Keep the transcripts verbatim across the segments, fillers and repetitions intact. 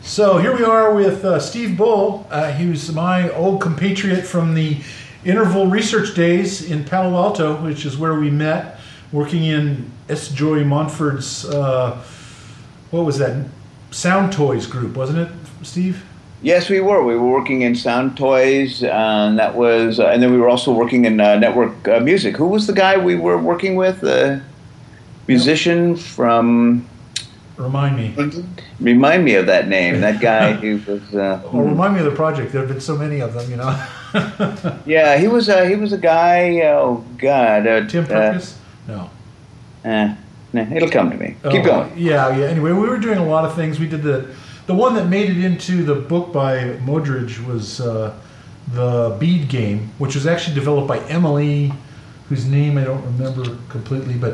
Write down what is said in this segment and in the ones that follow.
So here we are with uh, Steve Bull. Uh, he was my old compatriot from the Interval Research Days in Palo Alto, which is where we met, working in S. Joy Montford's, uh, what was that, Sound Toys group, wasn't it, Steve? Yes, we were. We were working in Sound Toys, uh, and that was, uh, and then we were also working in uh, Network uh, Music. Who was the guy we were working with? The musician from... Remind me. Remind me of that name. That guy who was. Uh, or remind me of the project. There have been so many of them, you know. yeah, he was. Uh, he was a guy. Oh God. Uh, Tim Purkis? Uh, no. Uh, nah, it'll come to me. Keep oh, going. Yeah, yeah. Anyway, we were doing a lot of things. We did the, the one that made it into the book by Modridge was uh, the Bead Game, which was actually developed by Emily, whose name I don't remember completely, but.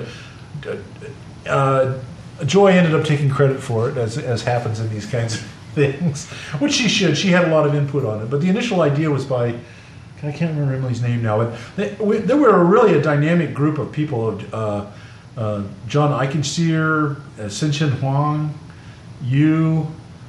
Uh, Joy ended up taking credit for it, as as happens in these kinds of things, which she should. She had a lot of input on it. But the initial idea was by, I can't remember Emily's name now, but they, we, there were really a dynamic group of people. Uh, uh, John Eichenseer, uh, Xin Huang, you,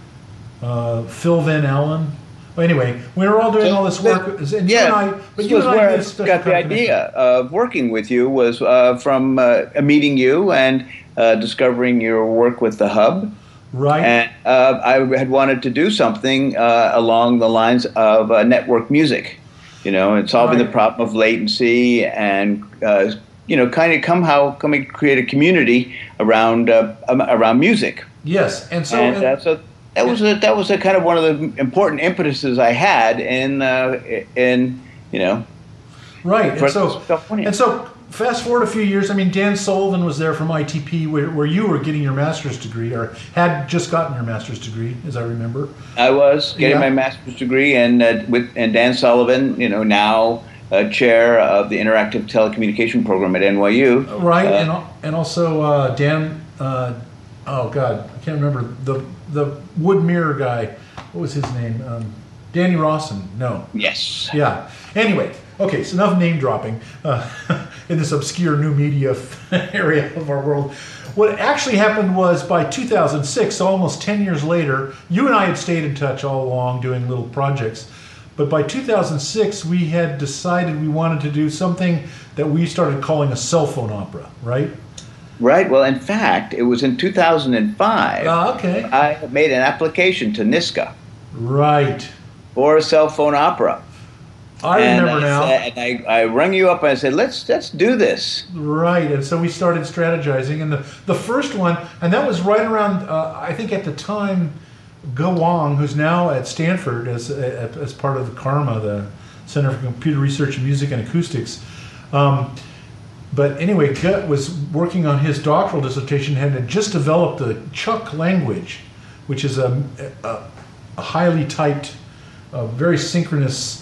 uh, Phil Van Allen. Well, anyway, we were all doing so, all this work. But, and yeah, you and I, but this you was and I where made a I special got the kind of idea of working with you was uh, from uh, meeting you and uh, discovering your work with the Hub. Right. And uh, I had wanted to do something uh, along the lines of uh, network music, you know, and solving right. the problem of latency and, uh, you know, kind of come how come we create a community around uh, um, around music. Yes, and so and, and, uh, so that was a, that was a kind of one of the important impetuses I had in uh, in you know. Right, and so and so fast forward a few years. I mean, Dan Sullivan was there from I T P, where, where you were getting your master's degree, or had just gotten your master's degree, as I remember. I was getting yeah. my master's degree, and uh, with and Dan Sullivan, you know, now uh, chair of the Interactive Telecommunication Program at N Y U. Right, uh, and and also uh, Dan. Uh, oh God, I can't remember the the wood mirror guy. What was his name? Um, Danny Rawson. No. Yes. Yeah. Anyway. Okay, so enough name dropping uh, in this obscure new media area of our world. What actually happened was by two thousand six, so almost ten years later, you and I had stayed in touch all along doing little projects. But by two thousand six, we had decided we wanted to do something that we started calling a cell phone opera, right? Right. Well, in fact, it was in two thousand five. Uh, okay. I made an application to NISCA. Right. For a cell phone opera. I remember and I now. Said, and I, I rang you up and I said, let's let's do this. Right, and so we started strategizing. And the, the first one, and that was right around, uh, I think at the time, Ge Wang, who's now at Stanford as as part of the CARMA, the Center for Computer Research in Music and Acoustics. Um, but anyway, Ge was working on his doctoral dissertation and had just developed the Chuck language, which is a, a, a highly typed, uh, very synchronous,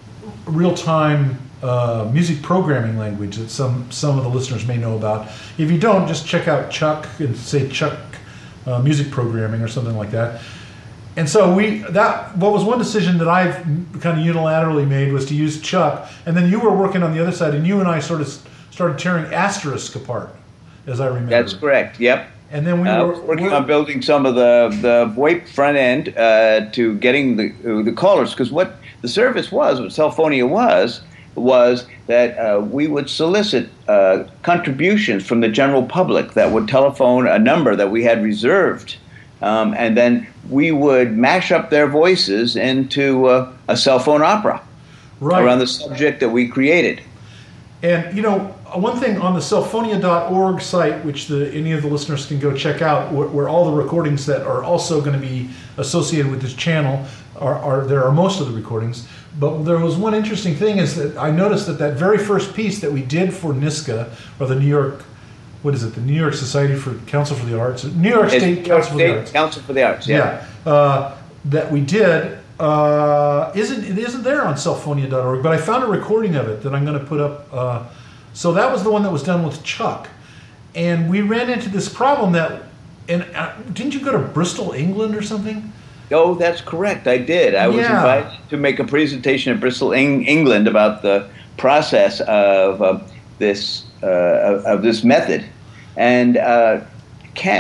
real-time uh, music programming language that some some of the listeners may know about. If you don't, just check out Chuck and say Chuck uh, music programming or something like that. And so we that what was one decision that I've kind of unilaterally made was to use Chuck, and then you were working on the other side, and you and I sort of started tearing Asterisk apart, as I remember. That's correct. Yep. And then we uh, were working on building some of the the VoIP front end uh, to getting the uh, the callers, because what the service was, what Cellphonia was, was that uh, we would solicit uh, contributions from the general public that would telephone a number that we had reserved, um, and then we would mash up their voices into uh, a cell phone opera right. around the subject that we created. And, you know, one thing on the cellphonia dot org site, which the, any of the listeners can go check out, where, where all the recordings that are also going to be associated with this channel are, are, there are most of the recordings. But there was one interesting thing is that I noticed that that very first piece that we did for NISCA, or the New York, what is it, the New York Society for Council for the Arts, New York State New York Council for State the Arts. Council for the Arts, yeah. Yeah, uh, that we did, uh, isn't it isn't there on cellphonia dot org, but I found a recording of it that I'm going to put up. Uh, so that was the one that was done with Chuck, and we ran into this problem that, and uh, didn't you go to Bristol, England, or something? Oh, that's correct. I did. I was Yeah. invited to make a presentation at Bristol, Eng- England, about the process of uh, this uh, of, of this method, and uh, can't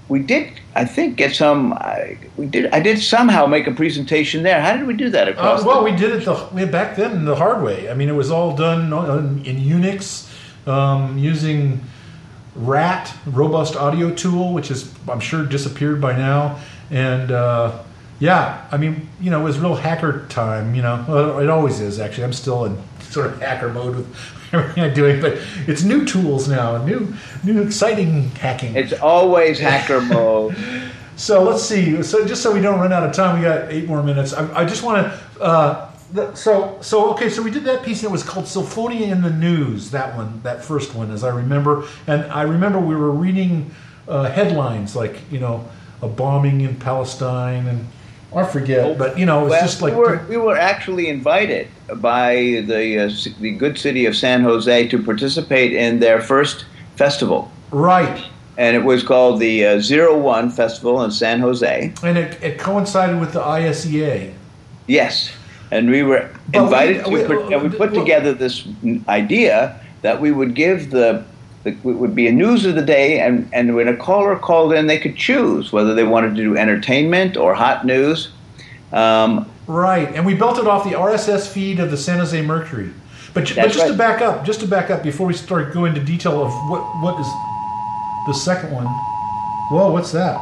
we did, I think, get some. I, we did. I did somehow make a presentation there. How did we do that across? Uh, well, the, we did it the we, back then the hard way. I mean, it was all done in Unix um, using R A T, Robust Audio Tool, which is I'm sure disappeared by now. And uh, yeah, I mean, you know, it was real hacker time. You know, well, it always is actually. I'm still in sort of hacker mode with everything I'm doing, but it's new tools now, new, new exciting hacking. It's always hacker mode. So let's see. So just so we don't run out of time, we got eight more minutes. I, I just want to. Uh, th- so so okay. So we did that piece, and it was called Symphonia in the News. That one, that first one, as I remember. And I remember we were reading uh, headlines like, you know, a bombing in Palestine, and I forget, but you know, it was well, just like we were, we were actually invited by the uh, the good city of San Jose to participate in their first festival. Right. And it was called the uh, Zero One Festival in San Jose. And it, it coincided with the I S E A. Yes, and we were But invited we- to, we- put, and we put well- together this idea that we would give the, the it would be a news of the day, and, and when a caller called in, they could choose whether they wanted to do entertainment or hot news. Um, Right, and we built it off the R S S feed of the San Jose Mercury. But, ju- but That's just to right. back up, just to back up before we start going into detail of what what is the second one. Whoa, what's that?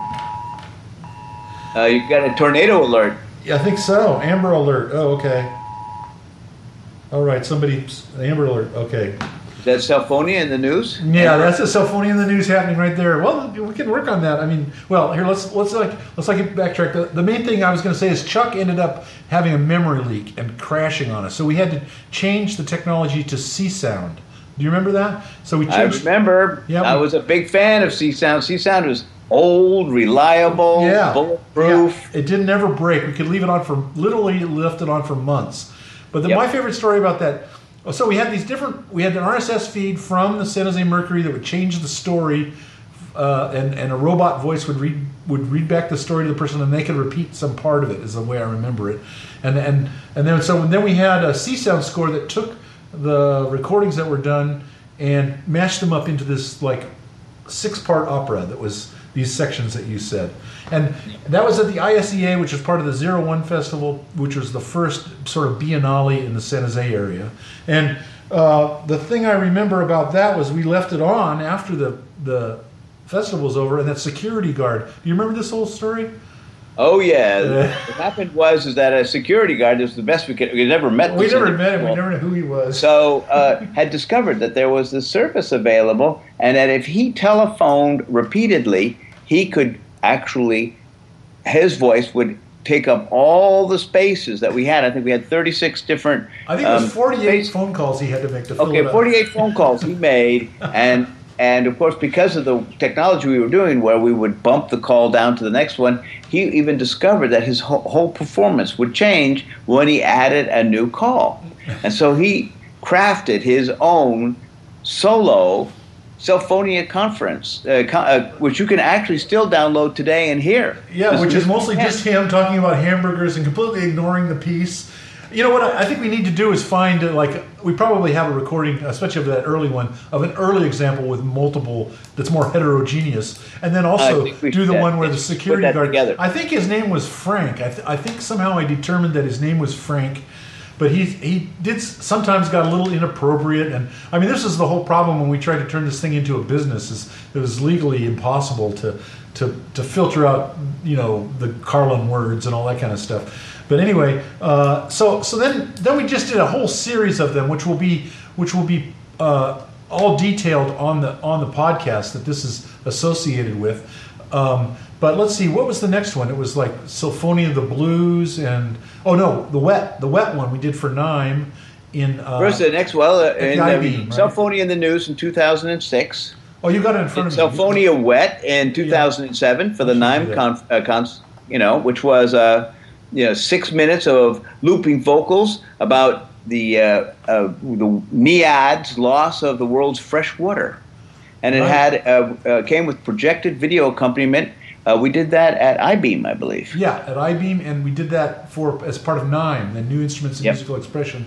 uh, you got a tornado alert. Yeah, I think so. Amber Alert. Oh, okay. All right, somebody. Amber Alert. Okay. Is that Symphonia in the news? Yeah, that's a Symphonia in the News happening right there. Well, we can work on that. I mean, well, here let's let's like let's like backtrack. The, the main thing I was going to say is Chuck ended up having a memory leak and crashing on us, so we had to change the technology to C Sound. Do you remember that? So we I changed. remember. Yeah, I we- was a big fan of C-Sound. C-Sound was old, reliable, Yeah, bulletproof. yeah. It didn't ever break. We could leave it on for literally left it on for months. But the, Yep. my favorite story about that. So we had these different. We had an R S S feed from the San Jose Mercury that would change the story, uh, and and a robot voice would read would read back the story to the person, and they could repeat some part of it. Is the way I remember it. And and and then so then we had a C Sound score that took the recordings that were done and mashed them up into this like six part opera that was these sections that you said. And that was at the I S E A, which was part of the Zero One Festival, which was the first sort of biennale in the San Jose area. And uh, the thing I remember about that was we left it on after the, the festival was over, and that security guard. Do you remember this whole story? Oh yeah. Uh, What happened was is that a security guard was the best we could. We never met. We this never met him. We individual. never knew who he was. So uh, had discovered that there was this service available, and that if he telephoned repeatedly, he could actually, his voice would take up all the spaces that we had. I think we had thirty-six different. I think it was um, forty-eight space- phone calls he had to make to fill Okay, it up. forty-eight phone calls he made, and and of course because of the technology we were doing, where we would bump the call down to the next one, he even discovered that his whole, whole performance would change when he added a new call, and so he crafted his own solo Symphonia conference, uh, co- uh, which you can actually still download today and hear. Yeah, This- which this- is mostly just him talking about hamburgers and completely ignoring the piece. You know what I I think we need to do is find, uh, like, we probably have a recording, especially of that early one, of an early example with multiple, that's more heterogeneous. And then also I think we do should, the uh, one where the put security that guard. together. I think his name was Frank. I, th- I think somehow I determined that his name was Frank. But he he did s- sometimes got a little inappropriate, and I mean this is the whole problem when we tried to turn this thing into a business. Is it was legally impossible to to to filter out you know the Carlin words and all that kind of stuff. But anyway, uh, so so then then we just did a whole series of them, which will be which will be uh, all detailed on the on the podcast that this is associated with. Um, but let's see, what was the next one? It was like Symphonia of the Blues and oh no, the wet the wet one we did for Nime in. Uh, First, the next well, uh, in the uh, I-Beam, right? Symphonia in the News in two thousand six. oh, you got it in front of me. Symphonia Wet in two thousand seven for the should do Nime that. conf, uh, cons, you know, which was uh, you know six minutes of looping vocals about the uh, uh, the Nead's loss of the world's fresh water, and it Right. had uh, uh, came with projected video accompaniment. Uh, we did that at I-Beam, I believe. Yeah, at I-Beam, and we did that for as part of Nime, the New Instruments in Yep. Musical Expression.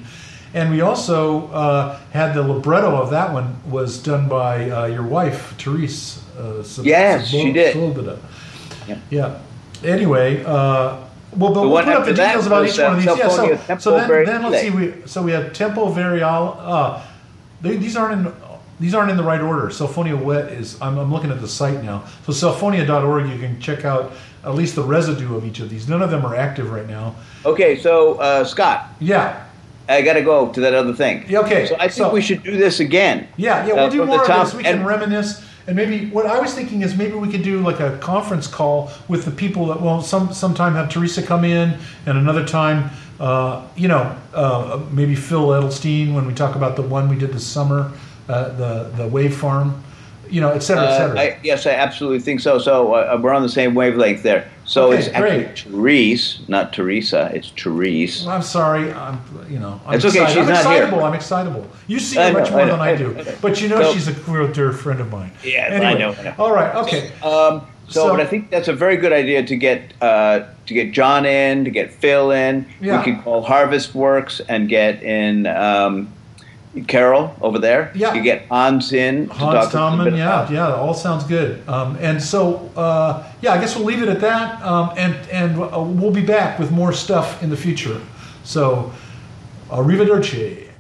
And we also uh, had the libretto of that one was done by uh, your wife, Therese. Uh, Sab- Yes, Sab- she did. Svoboda. Yeah. Yeah. Anyway, uh, well, but The we'll one put up the after that details about was, each one of uh, these. Yeah. So, Sinfonia Tempo so then, then let's see. Variale. We so we have Tempo Variale. Uh, they, these aren't in these aren't in the right order. Sinfonia Wet is. I'm, I'm looking at the site now. So sinfonia dot org. You can check out at least the residue of each of these. None of them are active right now. Okay, so uh, Scott, Yeah. I got to go to that other thing. Yeah, okay, So I think so- we should do this again. Yeah, yeah, Uh, we'll do from the more of top, this. We can and- reminisce, and maybe what I was thinking is maybe we could do like a conference call with the people that well, some sometime have Teresa come in, and another time, uh, you know, uh, maybe Phil Edelstein when we talk about the one we did this summer, uh, the the Wave Farm, you know, et cetera, et Uh, cetera. I, yes, I absolutely think so. So uh, we're on the same wavelength there. So Okay, it's actually great. Therese, not Teresa. It's Therese. Well, I'm sorry. I'm, you know, I'm It's okay, excited. she's I'm not here. excitable. I'm excitable. You see I her know, much more I know, than I I do, know, I know. but you know So- she's a real dear friend of mine. Yes, I anyway, know, I know. All right. Okay. Um, so, So- but I think that's a very good idea to get uh, to get John in, to get Phil in. Yeah. We could call Harvest Works and get in um, Carol over there. Yeah. You get Hans in. To Hans talk a little Tommen, bit yeah, about- yeah, all sounds good. Um, and so, uh, yeah, I guess we'll leave it at that, um, and and uh, we'll be back with more stuff in the future. So, arrivederci.